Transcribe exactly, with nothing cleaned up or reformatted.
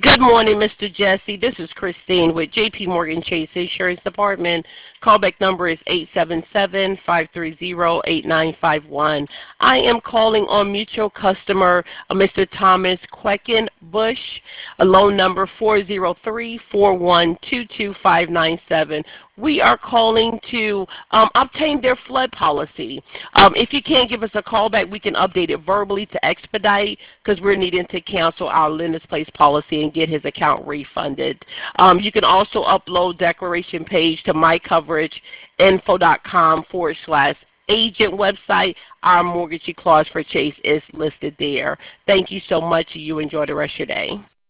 Good morning, Mister Jesse. This is Christine with J P Morgan Chase Insurance Department. Callback number is eight seven seven, five three zero, eight nine five one. I am calling on mutual customer uh, Mister Thomas Queckenbush, a loan number four zero three, four one two two five nine seven. We are calling to um, obtain their flood policy. Um, if you can't give us a call back, we can update it verbally to expedite because we're needing to cancel our Linda's Place policy and get his account refunded. Um, you can also upload declaration page to mycoverageInfo.com forward slash agent website. Our mortgagee clause for Chase is listed there. Thank you so much. You enjoy the rest of your day.